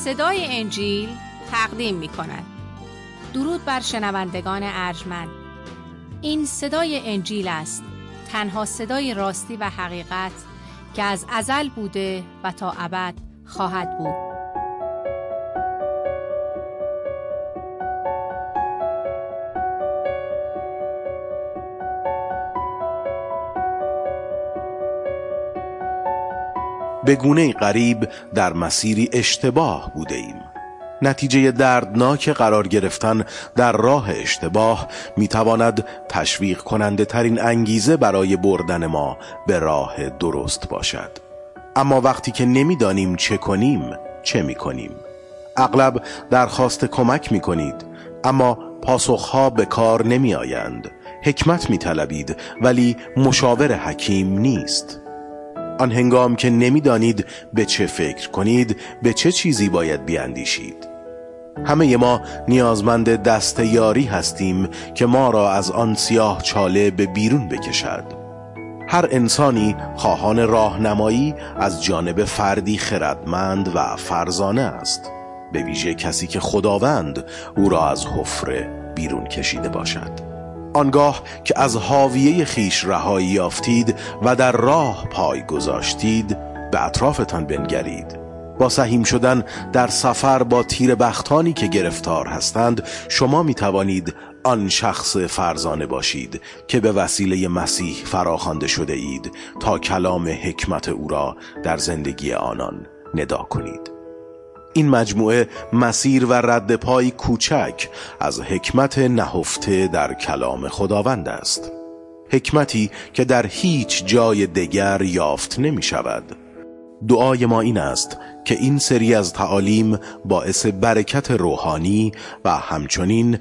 صدای انجیل تقدیم می کند. درود بر شنوندگان ارجمند. این صدای انجیل است، تنها صدای راستی و حقیقت که از ازل بوده و تا ابد خواهد بود. به گونه‌ای غریب در مسیری اشتباه بوده ایم. نتیجه دردناک قرار گرفتن در راه اشتباه میتواند تشویق کننده ترین انگیزه برای بردن ما به راه درست باشد. اما وقتی که نمیدانیم چه کنیم، چه میکنیم؟ اغلب درخواست کمک میکنید، اما پاسخها به کار نمی آیند. حکمت میطلبید، ولی مشاور حکیم نیست. آن هنگام که نمیدانید به چه فکر کنید، به چه چیزی باید بیاندیشید. همه ما نیازمند دست یاری هستیم که ما را از آن سیاه چاله به بیرون بکشد. هر انسانی خواهان راهنمایی از جانب فردی خردمند و فرزانه است، به ویژه کسی که خداوند او را از حفره بیرون کشیده باشد. آنگاه که از حاویه خیش رهایی یافتید و در راه پای گذاشتید، به اطرافتان بنگرید. با سهیم شدن در سفر با تیر بختانی که گرفتار هستند، شما می توانید آن شخص فرزانه باشید که به وسیله مسیح فراخوانده شده اید تا کلام حکمت او را در زندگی آنان ندا کنید. این مجموعه مسیر و رد پای کوچک از حکمت نهفته در کلام خداوند است. حکمتی که در هیچ جای دیگر یافت نمی شود. دعای ما این است که این سری از تعالیم باعث برکت روحانی و همچنین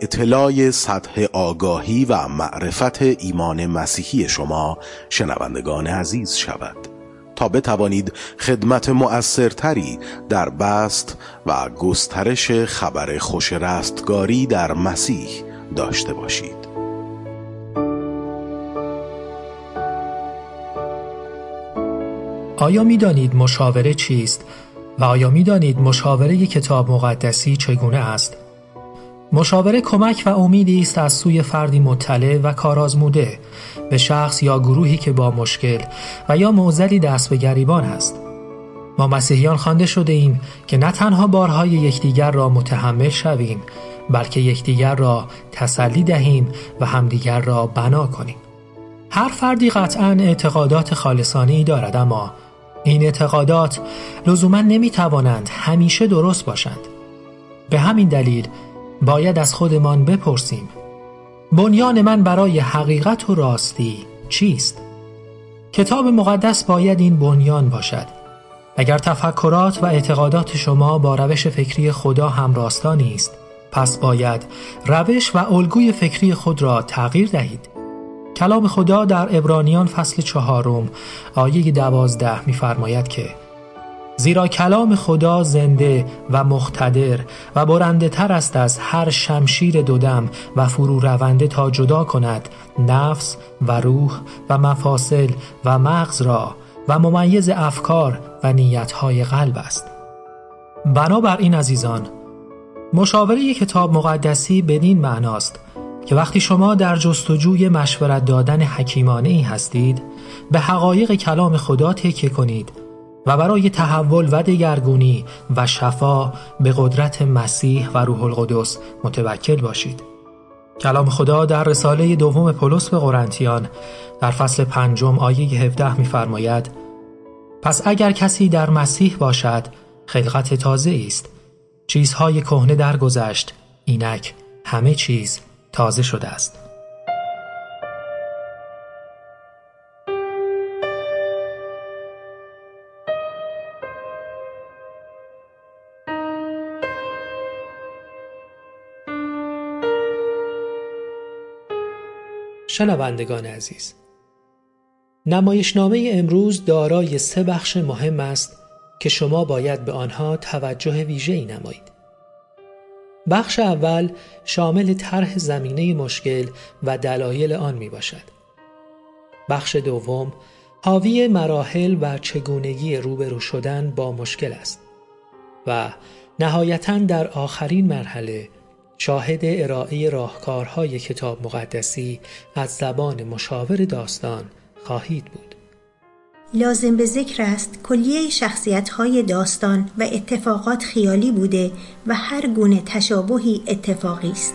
اطلاع سطح آگاهی و معرفت ایمان مسیحی شما شنوندگان عزیز شود، تا بتوانید خدمت مؤثرتری در بسط و گسترش خبر خوش رستگاری در مسیح داشته باشید. آیا می دانید مشاوره چیست و آیا می دانید مشاوره کتاب مقدسی چگونه است؟ مشاوره کمک و امیدی است از سوی فردی مطلع و کارآزموده به شخص یا گروهی که با مشکل و یا معضلی دست به گریبان است. ما مسیحیان خوانده شده ایم که نه تنها بارهای یکدیگر را متحمل شویم، بلکه یکدیگر را تسلی دهیم و همدیگر را بنا کنیم. هر فردی قطعاً اعتقادات خالصانه‌ای دارد، اما این اعتقادات لزوماً نمی‌توانند همیشه درست باشند. به همین دلیل باید از خودمان بپرسیم: بنیان من برای حقیقت و راستی چیست؟ کتاب مقدس باید این بنیان باشد. اگر تفکرات و اعتقادات شما با روش فکری خدا همراستا نیست، پس باید روش و الگوی فکری خود را تغییر دهید. کلام خدا در عبرانیان فصل 4 آیه 12 می‌فرماید که زیرا کلام خدا زنده و مقتدر و برنده تر است از هر شمشیر دودم و فرو رونده تا جدا کند نفس و روح و مفاصل و مغز را و ممیز افکار و نیت‌های قلب است. بنابراین عزیزان، مشاوره کتاب مقدسی بدین معناست که وقتی شما در جستجوی مشورت دادن حکیمانه‌ای هستید، به حقایق کلام خدا تکیه کنید و برای تحول و دگرگونی و شفا به قدرت مسیح و روح القدس متوکل باشید. کلام خدا در رساله دوم پولس به قرنتیان در فصل 5 آیه 17 می‌فرماید: پس اگر کسی در مسیح باشد، خلقت تازه است. چیزهای کهنه درگذشت، اینک همه چیز تازه شده است. شنوندگان عزیز، نمایشنامه امروز دارای 3 بخش مهم است که شما باید به آنها توجه ویژه‌ای نمایید. بخش اول شامل طرح زمینه مشکل و دلایل آن می باشد. بخش دوم حاوی مراحل و چگونگی روبرو شدن با مشکل است. و نهایتاً در آخرین مرحله شاهد ارائه راهکارهای کتاب مقدسی از زبان مشاور داستان خواهید بود. لازم به ذکر است کلیه شخصیت‌های داستان و اتفاقات خیالی بوده و هر گونه تشابهی اتفاقی است.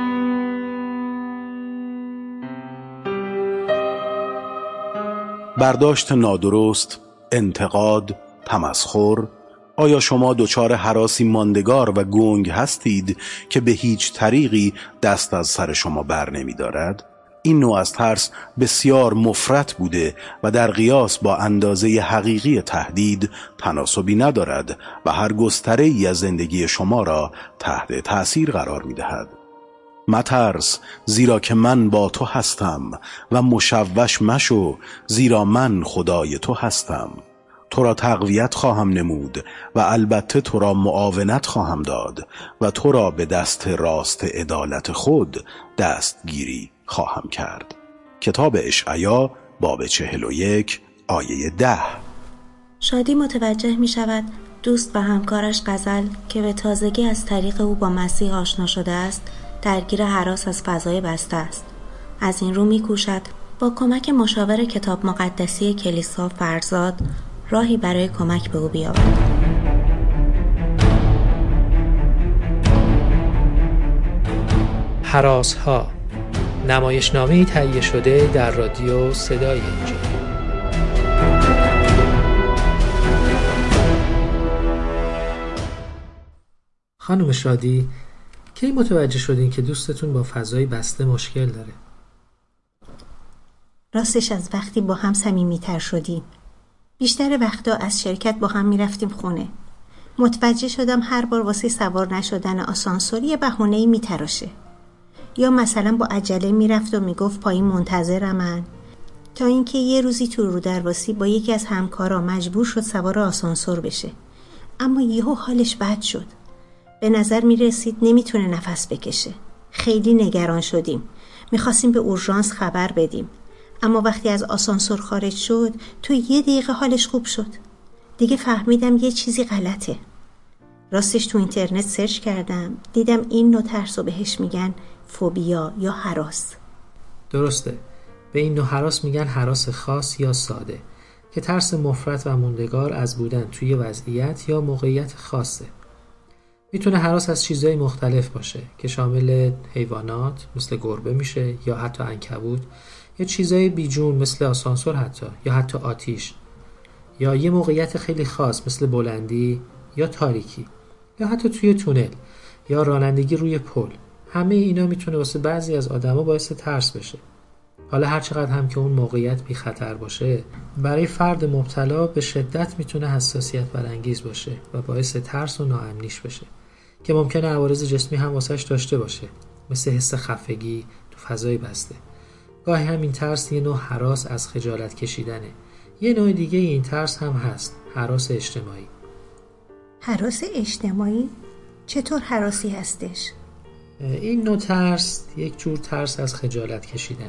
برداشت نادرست، انتقاد، تمسخر. آیا شما دچار هراسی ماندگار و گنگ هستید که به هیچ طریقی دست از سر شما بر نمی دارد؟ این نوع از ترس بسیار مفرط بوده و در قیاس با اندازه حقیقی تهدید تناسبی ندارد و هر گستره‌ای از زندگی شما را تحت تأثیر قرار می دهد. مترس، زیرا که من با تو هستم، و مشوش مشو، زیرا من خدای تو هستم. تو را تقویت خواهم نمود و البته تو را معاونت خواهم داد و تو را به دست راست عدالت خود دستگیری خواهم کرد. کتاب اشعیا باب 41 آیه 10. شادی متوجه می شود دوست و همکارش غزل که به تازگی از طریق او با مسیح آشنا شده است درگیر هراس از فضای بسته است. از این رو می کوشد با کمک مشاور کتاب مقدسی کلیسا فرزاد راهی برای کمک به او بیابد. هراس‌ها، نمایشنامه‌ای تهیه شده در رادیو صدای انجیل. خانم شادی، کی متوجه شدین که دوستتون با فضای بسته مشکل داره؟ راستش از وقتی با هم صمیمی‌تر شدیم. بیشتر وقتا از شرکت با هم میرفتیم خونه. متوجه شدم هر بار واسه سوار نشدن آسانسور یه بهونه‌ای میتراشه. یا مثلا با عجله میرفت و میگفت پایین منتظرمن، تا اینکه یه روزی تو رودرواسی با یکی از همکارا مجبور شد سوار آسانسور بشه. اما یهو حالش بد شد. به نظر میرسید نمیتونه نفس بکشه. خیلی نگران شدیم. میخواستیم به اورژانس خبر بدیم. اما وقتی از آسانسور خارج شد تو 1 دقیقه حالش خوب شد. دیگه فهمیدم یه چیزی غلطه. راستش تو اینترنت سرچ کردم، دیدم این نوع ترسو بهش میگن فوبیا یا هراس. درسته. به این نوع هراس میگن هراس خاص یا ساده که ترس مفرط و موندگار از بودن توی وضعیت یا موقعیت خاصه. میتونه هراس از چیزهای مختلف باشه که شامل حیوانات مثل گربه میشه یا حتی عنکبوت، یا چیزهای بیجون مثل آسانسور حتی، یا حتی آتیش، یا یه موقعیت خیلی خاص مثل بلندی یا تاریکی، یا حتی توی تونل یا رانندگی روی پل. همه اینا میتونه واسه بعضی از آدما باعث ترس بشه. حالا هر چقدر هم که اون موقعیت بی خطر باشه، برای فرد مبتلا به شدت میتونه حساسیت برانگیز باشه و باعث ترس و ناامنیش بشه که ممکنه عوارض جسمی هم واسش داشته باشه، مثل حس خفگی تو فضای بسته. گاهی هم این ترس یه نوع هراس از خجالت کشیدنه. یه نوع دیگه این ترس هم هست، هراس اجتماعی. هراس اجتماعی؟ چطور هراسی هستش؟ این نوع ترس یک جور ترس از خجالت کشیدن،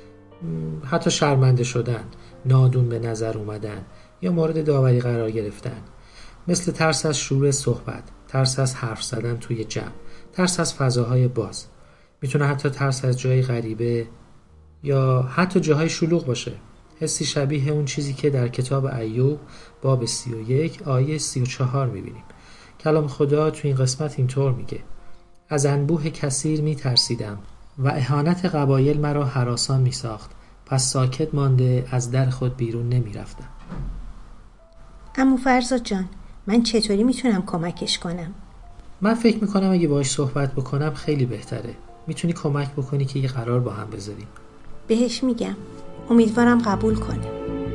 حتی شرمنده شدن، نادون به نظر اومدن یا مورد داوری قرار گرفتن، مثل ترس از شروع صحبت، ترس از حرف زدن توی جمع، ترس از فضاهای باز. میتونه حتی ترس از جای غریبه یا حتی جاهای شلوغ باشه. حسی شبیه اون چیزی که در کتاب ایوب باب 31 آیه 34 میبینیم. کلام خدا تو این قسمت اینطور میگه: از انبوه کثیر میترسیدم و اهانت قبایل مرا هراسان میساخت، پس ساکت مانده از در خود بیرون نمیرفتم. عمو فرزاد جان، من چطوری میتونم کمکش کنم؟ من فکر میکنم اگه باهاش صحبت بکنم خیلی بهتره. میتونی کمک بکنی که یه قرار با هم بذاریم. بهش میگم. امیدوارم قبول کنه.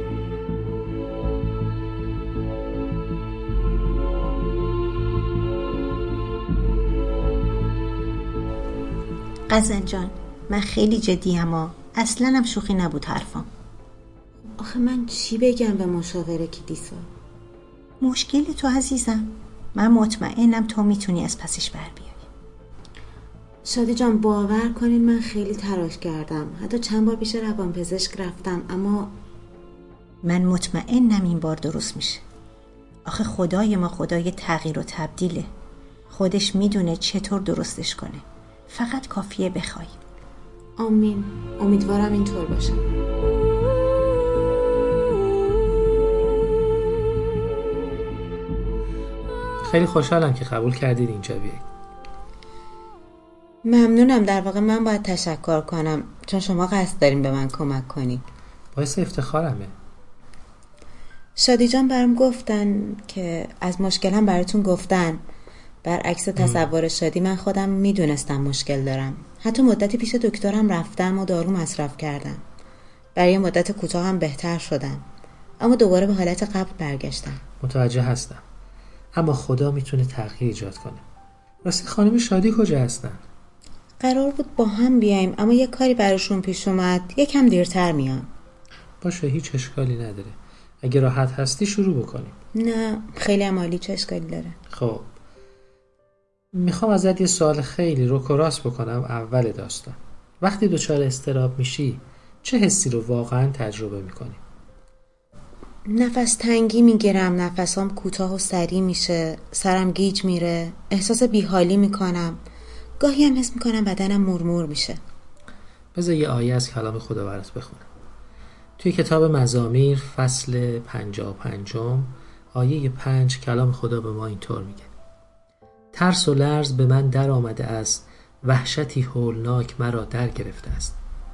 غزل جان، من خیلی جدیم ها. اصلا هم شوخی نبود حرفم. آخه من چی بگم به مشاوره کلیسا؟ مشکل تو عزیزم. من مطمئنم تو میتونی از پسش بر بیاری. شادی جان باور کنین من خیلی تلاش کردم، حتی چند بار پیش روانپزشک رفتم، اما من مطمئنم این بار درست میشه. آخه خدای ما خدای تغییر و تبدیله. خودش میدونه چطور درستش کنه. فقط کافیه بخوای. آمین. امیدوارم اینطور باشه. خیلی خوشحالم که قبول کردید اینجا بیایید. ممنونم. در واقع من باید تشکر کنم چون شما قصد دارین به من کمک کنین. باعث افتخارمه. شادی جان برام گفتن که از مشکلم براتون گفتن. برعکس تصور شادی من خودم میدونستم مشکل دارم. حتی مدتی پیش دکترم رفتم و دارو مصرف کردم. برای مدت کوتاه هم بهتر شدم. اما دوباره به حالت قبل برگشتم. متوجه هستم. اما خدا میتونه تغییر ایجاد کنه. راستی خانم شادی کجا هستن؟ قرار بود با هم بیایم اما یک کاری براشون پیش اومد. یکم دیرتر میان. باشه، هیچ اشکالی نداره. اگه راحت هستی شروع بکنیم. نه خیلی عالی. چه اشکالی داره؟ خب میخوام ازت یه سوال خیلی روک و راست بکنم. اول داستان، وقتی دچار اضطراب میشی چه حسی رو واقعا تجربه میکنی؟ نفس تنگی میگیرم، نفسام کوتاه و سریع میشه، سرم گیج میره، احساس بیحالی میکنم، گاهی هم حس میکنم بدنم مرمور میشه. بذار یه آیه از کلام خدا برات بخونم. توی کتاب مزامیر فصل 55 آیه 5 کلام خدا به ما اینطور میگه: ترس و لرز به من در آمده است، وحشتی هولناک مرا در گرفته است.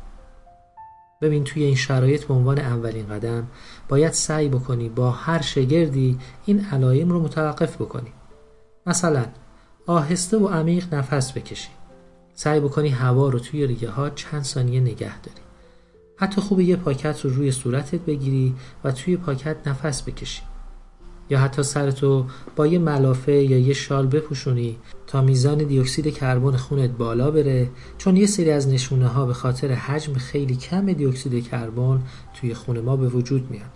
ببین توی این شرایط به عنوان اولین قدم باید سعی بکنی با هر شگردی این علائم رو متوقف بکنی. مثلا آهسته و عمیق نفس بکشی. سعی بکنی هوا رو توی ریه ها چند ثانیه نگه داری. حتی خوبه یه پاکت رو روی صورتت بگیری و توی پاکت نفس بکشی. یا حتی سرتو با یه ملافه یا یه شال بپوشونی تا میزان دی اکسید کربن خونت بالا بره، چون یه سری از نشونه ها به خاطر حجم خیلی کم دی اکسید کربن توی خون ما به وجود میاد.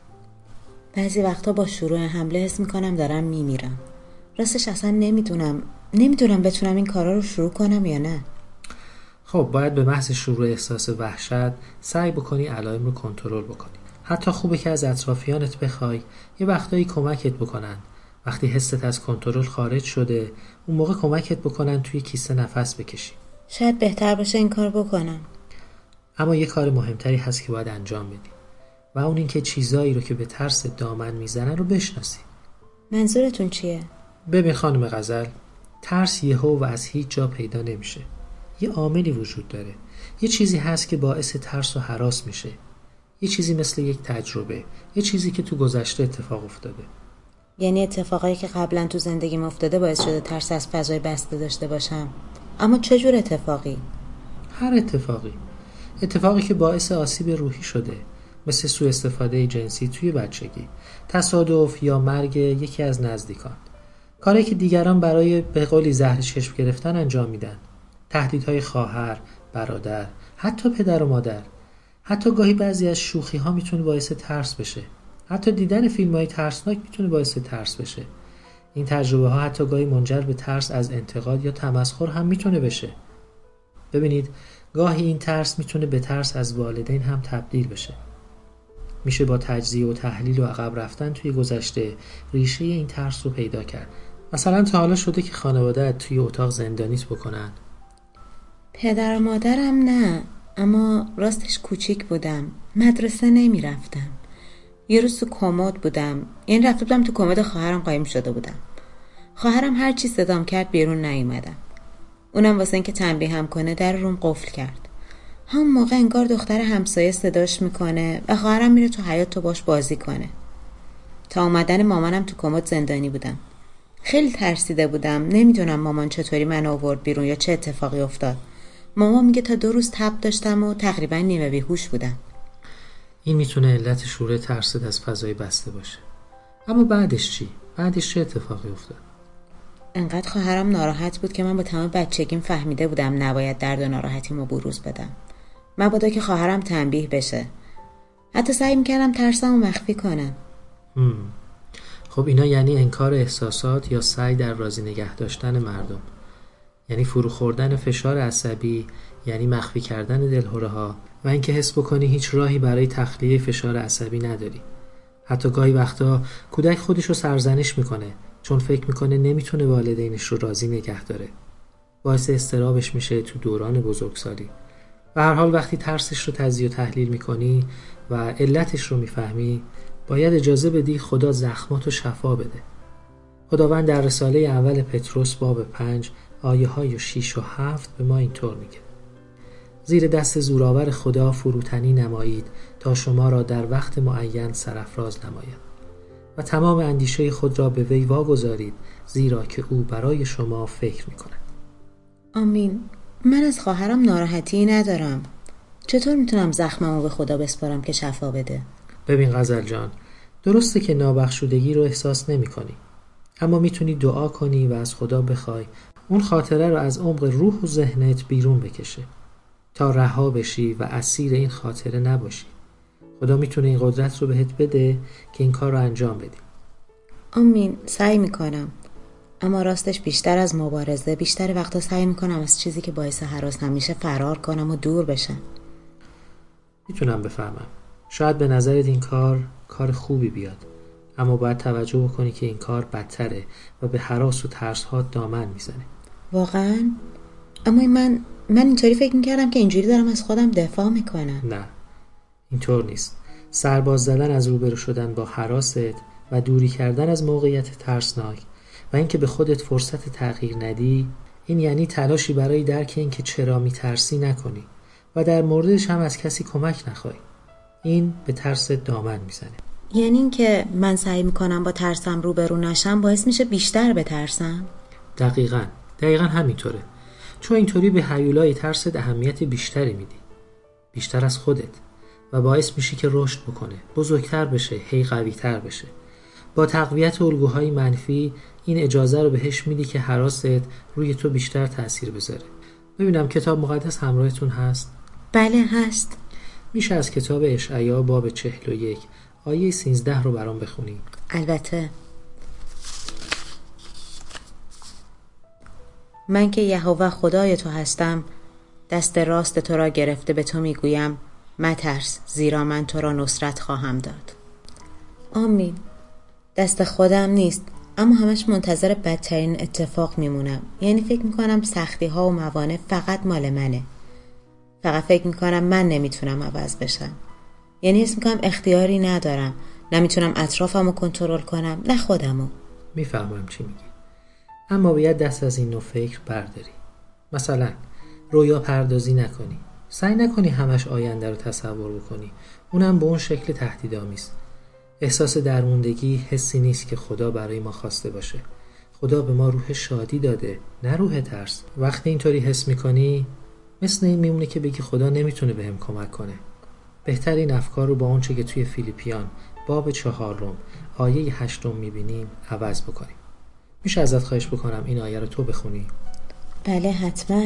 بعضی وقتا با شروع حمله حس میکنم دارم میمیرم. راستش اصلا نمیدونم بتونم این کارا رو شروع کنم یا نه. خب باید به محض شروع احساس وحشت سعی بکنی علائم رو کنترل بکنی. حتی خوبه که از اطرافیانت بخوای یه وقتایی کمکت بکنن. وقتی حست از کنترل خارج شده اون موقع کمکت بکنن توی کیسه نفس بکشی. شاید بهتر باشه این کار بکنم. اما یه کار مهمتری هست که باید انجام بدی و اون این که چیزایی رو که به ترس دامن میزنن رو بشناسی. منظورتون چیه؟ ببین خانم غزل، ترس یهو و از هیچ جا پیدا نمیشه. یه عاملی وجود داره. یه چیزی هست که باعث ترس و هراس میشه. یه چیزی مثل یک تجربه، یه چیزی که تو گذشته اتفاق افتاده. یعنی اتفاقایی که قبلا تو زندگیم افتاده باعث شده ترس از فضای بسته داشته باشم. اما چه جور اتفاقی؟ هر اتفاقی که باعث آسیب روحی شده، مثل سوء استفاده جنسی توی بچگی، تصادف یا مرگ یکی از نزدیکان، کاری که دیگران برای به قولی زهر چشم گرفتن انجام میدن، تهدیدهای خواهر، برادر، حتی پدر و مادر. حتی گاهی بعضی از شوخی ها میتونه باعث ترس بشه. حتی دیدن فیلم های ترسناک میتونه باعث ترس بشه. این تجربه ها حتی گاهی منجر به ترس از انتقاد یا تمسخر هم میتونه بشه. ببینید گاهی این ترس میتونه به ترس از والدین هم تبدیل بشه. میشه با تجزیه و تحلیل و عقب رفتن توی گذشته ریشه این ترس رو پیدا کرد. مثلا تا حالا شده که خانواده‌ات توی اتاق زندانیت بکنن؟ پدر و مادرم نه، اما راستش کوچیک بودم، مدرسه نمی رفتم. یه روز تو کمد بودم، یعنی رفته بودم تو کمد خواهرم قایم شده بودم. خواهرم هر چی صدام کرد بیرون نیومدم. اونم واسه اینکه تنبیهم کنه در روم قفل کرد. همون موقع انگار دختر همسایه صداش میکنه و خواهرم میره تو حیاط تو باش بازی کنه. تا اومدن مامانم تو کمد زندانی بودم. خیلی ترسیده بودم، نمیدونم مامان چطوری من آورد بیرون یا چه اتفاقی افتاد. مامان میگه تا 2 روز تب داشتم و تقریبا نیمه بیهوش بودم. این میتونه علت شروع ترست از فضای بسته باشه. اما بعدش چی؟ بعدش چه اتفاقی افتاد؟ انقدر خواهرم ناراحت بود که من با تمام بچگیم فهمیده بودم نباید درد و ناراحتیمو بروز بدم. مبادا که خواهرم تنبیه بشه. حتی سعی میکردم ترسمو مخفی کنم. خب اینا یعنی انکار احساسات یا سعی در راضی نگه داشتن مردم. یعنی فرو خوردن فشار عصبی، یعنی مخفی کردن دلهره ها و اینکه حس بکنی هیچ راهی برای تخلیه فشار عصبی نداری. حتی گاهی وقتا کودک خودش رو سرزنش میکنه چون فکر میکنه نمیتونه والدینش رو راضی نگه داره. باعث اضطرابش میشه تو دوران بزرگسالی. به هر حال وقتی ترسش رو تجزیه و تحلیل میکنی و علتش رو میفهمی، باید اجازه بدی خدا زخماتو شفا بده. خداوند در رساله اول پتروس باب 5 آیه های 6 و 7 به ما اینطور میگه: زیر دست زورآور خدا فروتنی نمایید تا شما را در وقت معین سرافراز نماید و تمام اندیشه خود را به وی واگذارید، زیرا که او برای شما فکر میکند. آمین. من از خواهرم ناراحتی ندارم. چطور میتونم زخممو به خدا بسپارم که شفا بده؟ ببین غزل جان، درسته که نابخشودگی رو احساس نمی کنی، اما میتونی دعا کنی و از خدا بخوای اون خاطره رو از عمق روح و ذهنت بیرون بکشه تا رها بشی و اسیر این خاطره نباشی. خدا میتونه این قدرت رو بهت بده که این کار رو انجام بدی. آمین. سعی میکنم، اما راستش بیشتر از مبارزه، بیشتر وقتا سعی میکنم از چیزی که باعث هراسم میشه فرار کنم و دور بشم. میتونم بفهمم. شاید به نظرت این کار خوبی بیاد، اما باید توجه بکنی که این کار بدتره و به هراس و ترس‌ها دامن میزنه. واقعا؟ اما من اینطوری فکر میکردم که اینجوری دارم از خودم دفاع میکنم. نه، اینطور نیست. سرباز زدن از روبرو شدن با هراست و دوری کردن از موقعیت ترسناک و اینکه به خودت فرصت تغییر ندی، این یعنی تلاشی برای درک اینکه چرا میترسی نکنی و در موردش هم از کسی کمک نخوای. این به ترس دامن میزنه. یعنی اینکه من سعی میکنم با ترسم روبرو نشم باعث میشه بیشتر بترسم؟ دقیقاً همینطوره. چون اینطوری به هیولای ترست اهمیت بیشتری میدی، بیشتر از خودت، و باعث میشی که رشد بکنه، بزرگتر بشه، هی قوی‌تر بشه. با تقویت الگوهای منفی این اجازه رو بهش میدی که هراست روی تو بیشتر تأثیر بذاره. ببینم کتاب مقدس همراهتون هست؟ بله هست. میشه از کتاب اشعیا باب 41 آیه 13 رو برام بخونی؟ البته. من که یهوه خدای تو هستم، دست راست تو را گرفته به تو میگویم مترس، زیرا من تو را نصرت خواهم داد. آمین. دست خودم نیست، اما همش منتظر بدترین اتفاق میمونم. یعنی فکر میکنم سختی ها و موانع فقط مال منه. فقط فکر میکنم من نمیتونم عوض بشم. یعنی حس میکنم اختیاری ندارم، نمیتونم اطرافمو کنترل کنم، نه خودمو. میفهمم چی میگی، اما باید دست از این نوع فکر برداری. مثلا رویا پردازی نکنی، سعی نکنی همش آینده رو تصور بکنی، اونم به اون شکل تهدیدآمیز. احساس درموندگی حسی نیست که خدا برای ما خواسته باشه. خدا به ما روح شادی داده، نه روح ترس. وقتی اینطوری حس میکنی، مثل این میمونه که بگی خدا نمیتونه بهم کمک کنه. بهتر این افکار رو با اونچه که توی فیلیپیان باب 4 آیه 8 میبینیم عوض بکنیم. میشه ازت خواهش بکنم این آیه رو تو بخونی؟ بله حتما.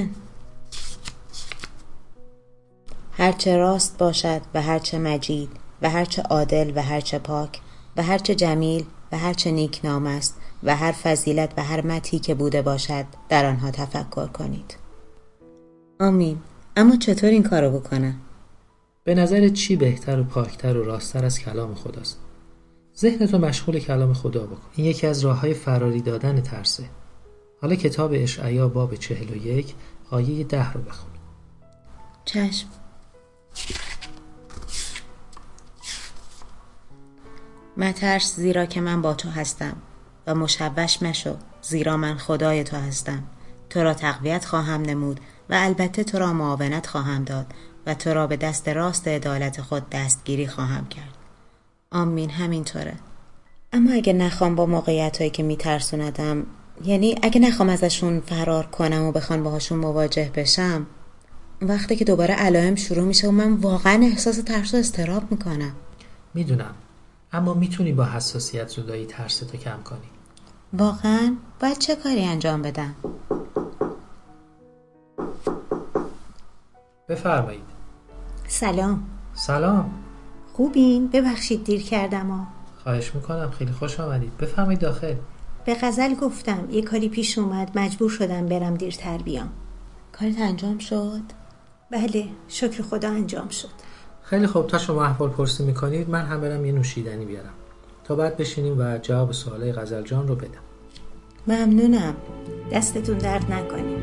هرچه راست باشد و هرچه مجید و هرچه عادل و هرچه پاک و هرچه جمیل و هرچه نیک نام است و هر فضیلت و هر مدحی که بوده باشد در آنها تفکر کنید. آمین. اما چطور این کارو بکنم؟ به نظرت چی بهتر و پاکتر و راستتر از کلام خداست؟ ذهنتو مشغول کلام خدا بکن. این یکی از راه‌های فراری دادن ترسه. حالا کتاب اشعیا باب 41 آیه 10 رو بخون. چشم. مترس، زیرا که من با تو هستم، و مشوش مشو، زیرا من خدای تو هستم. تو را تقویت خواهم نمود و البته تو را معاونت خواهم داد و تو را به دست راست عدالت خود دستگیری خواهم کرد. آمین. همینطوره. اما اگه نخوام با موقعیتایی که میترسوندم، یعنی اگه نخوام ازشون فرار کنم و بخوام باهاشون مواجه بشم، وقتی که دوباره علائم شروع میشه و من واقعا احساس ترس و اضطراب میکنم. میدونم، اما میتونی با حساسیت زدایی ترستو کم کنی. واقعا؟ باید چه کاری انجام بدم؟ بفرمایید. سلام. سلام. خوبین؟ ببخشید دیر کردم. خواهش میکنم، خیلی خوش آمدید. بفرمایید داخل. به غزل گفتم یه کاری پیش اومد، مجبور شدم برم دیرتر بیام. کارت انجام شد؟ بله، شکر خدا انجام شد. خیلی خوب، تا شما احوال پرسی میکنید من هم برم یه نوشیدنی بیارم. تا بعد بشینیم و جواب سوالای غزل جان رو بدم. ممنونم. دستتون درد نکنه.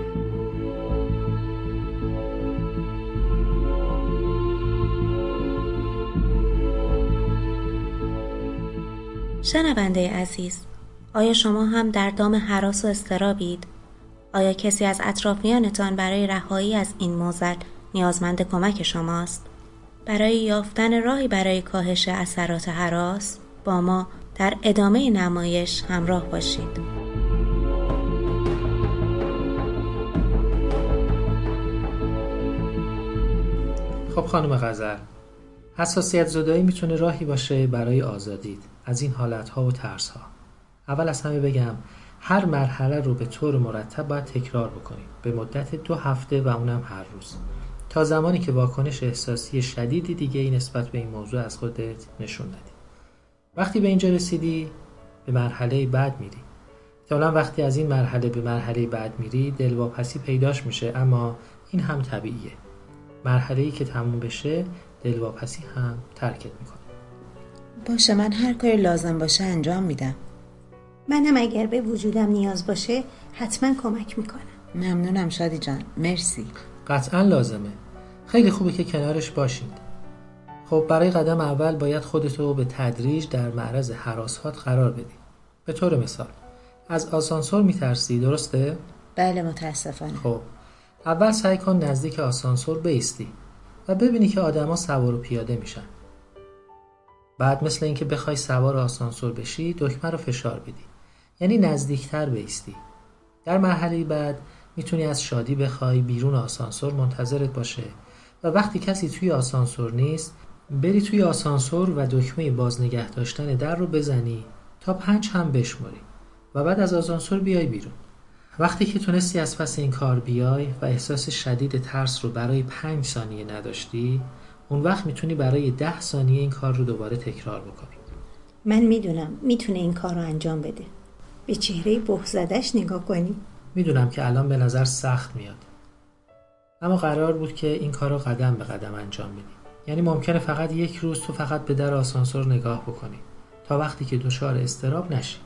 شنونده عزیز، آیا شما هم در دام هراس و اضطرابید؟ آیا کسی از اطرافیانتان برای رهایی از این معضل نیازمند کمک شماست؟ برای یافتن راهی برای کاهش اثرات هراس با ما در ادامه نمایش همراه باشید. خب خانم غزل، حساسیت زدایی میتونه راهی باشه برای آزادیت از این حالتها و ترسها. اول از همه بگم هر مرحله رو به طور مرتب باید تکرار بکنید به مدت 2 هفته و اونم هر روز، تا زمانی که واکنش احساسی شدیدی دیگه ای نسبت به این موضوع از خودت نشون ندی. وقتی به اینجا رسیدی به مرحله بعد میری. احتمالاً وقتی از این مرحله به مرحله بعد میری دلواپسی پیداش میشه، اما این هم طبیعیه. مرحله‌ای که تموم بشه دلواپسی هم ترکت میکنه. باشه، من هر کاری لازم باشه انجام میدم. منم اگر به وجودم نیاز باشه حتما کمک میکنم. ممنونم شادی جان، مرسی. قطعا لازمه. خیلی خوبه که کنارش باشید. خب برای قدم اول باید خودتو به تدریج در معرض هراس‌هات قرار بدی. به طور مثال از آسانسور میترسی، درسته؟ بله متاسفانه. خب اول سعی کن نزدیک آسانسور بایستی و ببینی که آدما سوار و پیاده میشن. بعد مثل اینکه بخوای سوار آسانسور بشی دکمه رو فشار بدی، یعنی نزدیکتر بایستی. در مرحله بعد میتونی از شادی بخوای بیرون آسانسور منتظرت باشه و وقتی کسی توی آسانسور نیست بری توی آسانسور و دکمه باز نگه داشتن در رو بزنی تا 5 هم بشماری و بعد از آسانسور بیای بیرون. وقتی که تونستی از پس این کار بیای و احساس شدید ترس رو برای 5 ثانیه نداشتی، اون وقت میتونی برای 10 ثانیه این کار رو دوباره تکرار بکنی. من میدونم میتونه این کار رو انجام بده. به چهره بهزدش نگاه کنی. میدونم که الان به نظر سخت میاد، اما قرار بود که این کار رو قدم به قدم انجام بدی. یعنی ممکنه فقط 1 روز تو فقط به در آسانسور نگاه بکنی تا وقتی که دچار اضطراب نشی.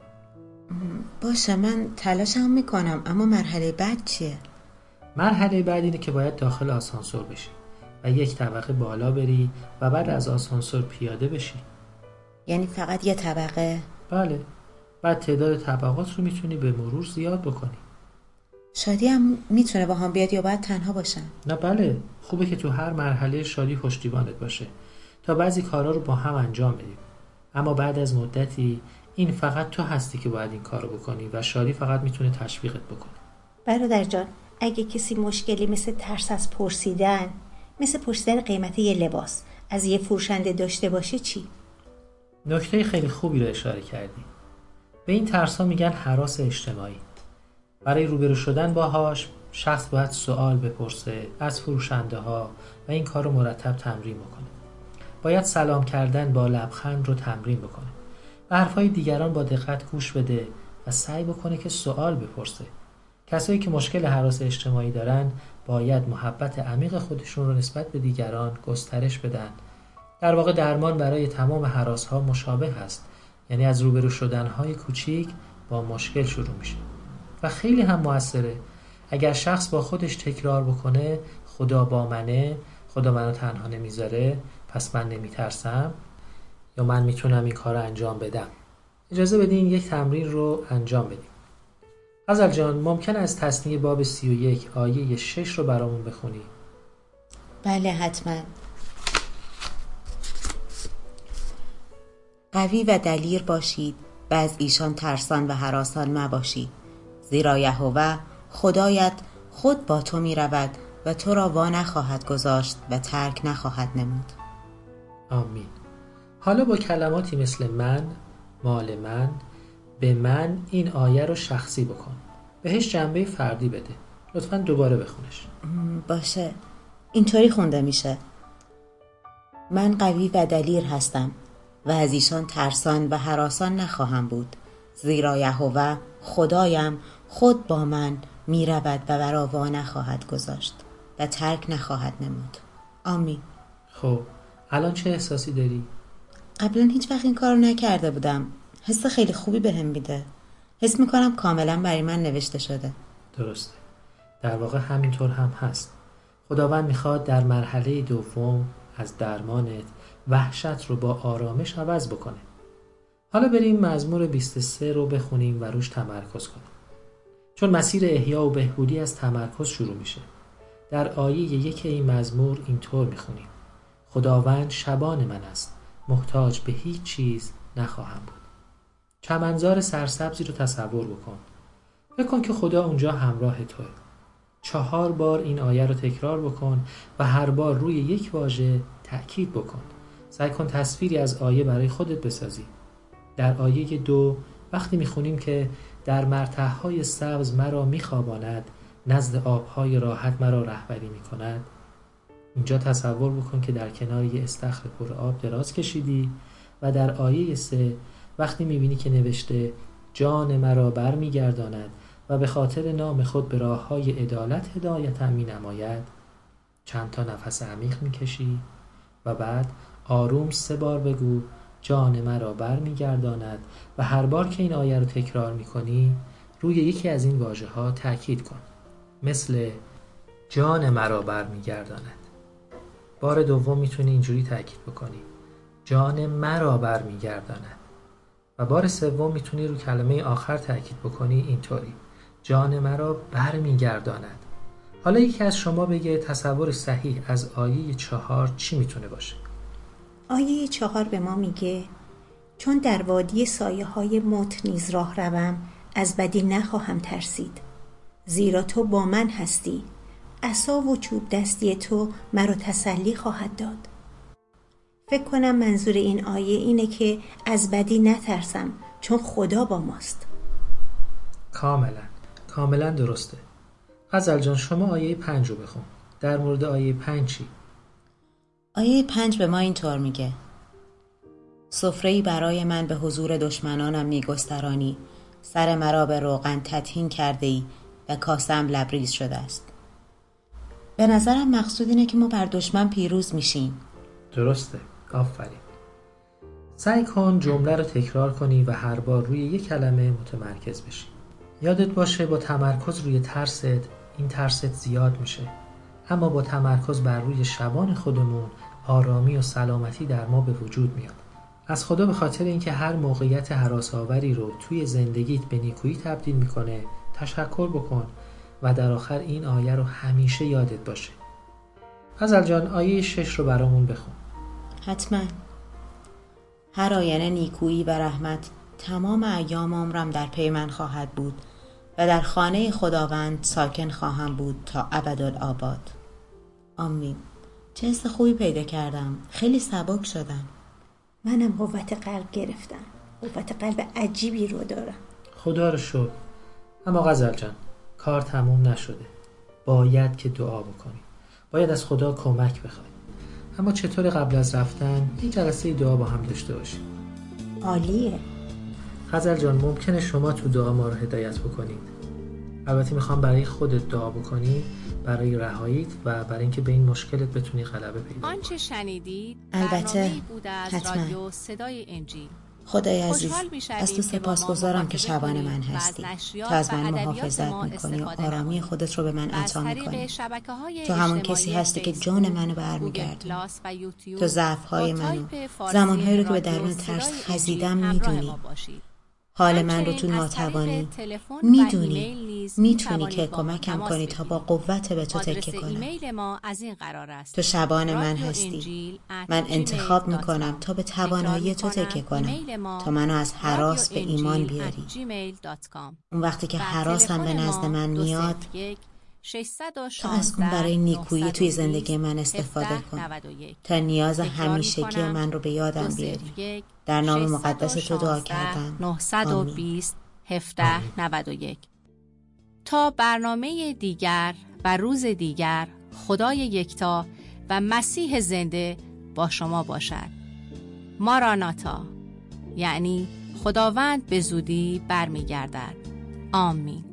باشه، من تلاشم میکنم، اما مرحله بعد چیه؟ مرحله بعد اینه که باید داخل آسانسور بشی و 1 طبقه بالا بری و بعد از آسانسور پیاده بشی. یعنی فقط 1 طبقه؟ بله. بعد تعداد طبقات رو میتونی به مرور زیاد بکنی. شادی هم میتونه با هم بیاد یا باید تنها باشن؟ نه بله، خوبه که تو هر مرحله شادی پشتیبانت باشه تا بعضی کارا رو با هم انجام بدیم. اما بعد از مدتی این فقط تو هستی که باید این کارو بکنی و شادی فقط میتونه تشویقت بکنه. برادر جان، اگه کسی مشکلی مثل ترس از پرسیدن، مثل پرسیدن قیمت یه لباس از یه فروشنده داشته باشه چی؟ نکته خیلی خوبی رو اشاره کردی. به این ترس‌ها میگن هراس اجتماعی. برای روبرو شدن باهاش شخص باید سوال بپرسه از فروشنده‌ها و این کار رو مرتب تمرین بکنه. باید سلام کردن با لبخند رو تمرین بکنه. به حرفای دیگران با دقت گوش بده و سعی بکنه که سوال بپرسه. کسایی که مشکل هراس اجتماعی دارن باید محبت عمیق خودشون رو نسبت به دیگران گسترش بدن. در واقع درمان برای تمام هراس‌ها مشابه هست. یعنی از روبرو شدن‌های کوچیک با مشکل شروع میشه و خیلی هم موثره. اگر شخص با خودش تکرار بکنه خدا با منه، خدا منو تنها نمیذاره، پس من نمیترسم، یا من میتونم این کار رو انجام بدم. اجازه بدین 1 تمرین رو انجام بدیم. غزل جان، ممکن از تصنیه باب 31 آیه 6 رو برامون بخونی؟ بله حتما. قوی و دلیر باشید و از ایشان ترسان و هراسان مباشید، زیرا یهوه خدایت خود با تو می رود و تو را وا نخواهد گذاشت و ترک نخواهد نمود. آمین. حالا با کلماتی مثل من، مال من، به من این آیه رو شخصی بکن. بهش جنبه فردی بده. لطفاً دوباره بخونش. باشه. اینطوری خونده میشه: من قوی و دلیر هستم و از ایشان ترسان و هراسان نخواهم بود، زیرا یهوه خدایم خود با من می رود و مرا وا نخواهد گذاشت و ترک نخواهد نمود. آمین. خب الان چه احساسی داری؟ قبلا هیچ وقت این کارو نکرده بودم. حس خیلی خوبی بهم میده. حس میکنم کاملا برای من نوشته شده. درسته. در واقع همینطور هم هست. خداوند میخواد در مرحله دوم از درمانت وحشت رو با آرامش عوض بکنه. حالا بریم مزمور 23 رو بخونیم و روش تمرکز کنیم. چون مسیر احیا و بهبودی از تمرکز شروع میشه. در آیه 1 این مزمور اینطور میخونیم: خداوند شبان من است، محتاج به هیچ چیز نخواهم بود. چمنزار سرسبزی رو تصور بکن. فکر کن که خدا اونجا همراه توئه. 4 بار این آیه رو تکرار بکن و هر بار روی یک واژه تأکید بکن. سعی کن تصویری از آیه برای خودت بسازی. در آیه 2 وقتی میخونیم که در مرتعهای سبز مرا میخواباند، نزد آبهای راحت مرا رهبری میکند، اینجا تصور بکن که در کنار یه استخر پر آب دراز کشیدی و در آیه 3 وقتی میبینی که نوشته جان مرا بر میگرداند و به خاطر نام خود به راههای عدالت هدایتم مینماید، چند تا نفس عمیق میکشی و بعد آروم 3 بار بگو جان مرا بر میگرداند و هر بار که این آیه رو تکرار میکنی روی یکی از این واژه ها تأکید کن. مثل جان مرا بر میگرداند. بار دوم میتونی اینجوری تأکید بکنی: جان مرا بر میگرداند. و بار سوم میتونی رو کلمه آخر تأکید بکنی اینطوری: جان مرا بر میگرداند. حالا یکی از شما بگه تصور صحیح از آیه 4 چی میتونه باشه؟ آیه 4 به ما میگه چون در وادی سایه های موت نیز راه روم، از بدی نخواهم ترسید، زیرا تو با من هستی، عصا و چوب دستی تو مرا تسلی خواهد داد. فکر کنم منظور این آیه اینه که از بدی نترسم چون خدا با ماست. کاملا درسته. غزل جان شما آیه 5 رو بخون. در مورد آیه 5 چی؟ آیه 5 به ما اینطور میگه: سفره‌ای برای من به حضور دشمنانم میگسترانی، سر مرا به روغن تطحین کرده ای و کاسه‌ام لبریز شده است. به نظرم مقصود اینه که ما بر دشمن پیروز میشیم. درسته. آفرین. سعی کن جمله رو تکرار کنی و هر بار روی یک کلمه متمرکز بشی. یادت باشه با تمرکز روی ترست، این ترست زیاد میشه. اما با تمرکز بر روی شبان خودمون، آرامی و سلامتی در ما به وجود میاد. از خدا به خاطر اینکه هر موقعیت هراس‌آوری رو توی زندگیت به نیکویی تبدیل میکنه تشکر بکن و در آخر این آیه رو همیشه یادت باشه. غزل جان آیه 6 رو برامون بخون. حتما. هر آینه نیکویی و رحمت تمام ایام عمرم در پی من خواهد بود و در خانه خداوند ساکن خواهم بود تا ابدالآباد. آمین. چه حس خوبی پیدا کردم. خیلی سبک شدم. منم قوت قلب گرفتم. قوت قلب عجیبی رو دارم. خدا رو شکر. اما غزل جان کار تموم نشده. باید که دعا بکنی. باید از خدا کمک بخوای. اما چطور قبل از رفتن یه جلسه دعا با هم داشته باشیم؟ عالیه. غزل جان ممکنه شما تو دعا ما رو هدایت بکنید. البته میخوام برای خودت دعا بکنی، برای رهاییت و برای اینکه به این مشکلت بتونی غلبه پیدا کنی. آنچه شنیدید البته بود از حتما. رادیو صدای انجیل. خدای عزیز از تو سپاسگزارم که شبان من هستی. تو از من محافظت میکنی و آرامی خودت رو به من عطا میکنی. تو همون کسی هستی که جان منو برمیگردونی. تو ضعف‌های منو، زمانهایی رو که به درون ترس خزیدم میدونی. حال من رو تو ناتوانی میدونی. میتونی که کمکم کنی تا با قوت به تو تکیه کنم. تو شبان من هستی. من انتخاب میکنم تا به توانایی تو تکیه کنم تا منو از هراس به ایمان بیاری. اون وقتی که هراسم به نزد من میاد تا از اون برای نیکویی توی زندگی من استفاده کن تا نیاز همیشگی من رو به یادم بیاری. در نام مقدس تو دعا کردم. 920 1791. تا برنامه دیگر و روز دیگر، خدای یکتا و مسیح زنده با شما باشد. ماراناتا، یعنی خداوند به زودی برمیگردد. آمین.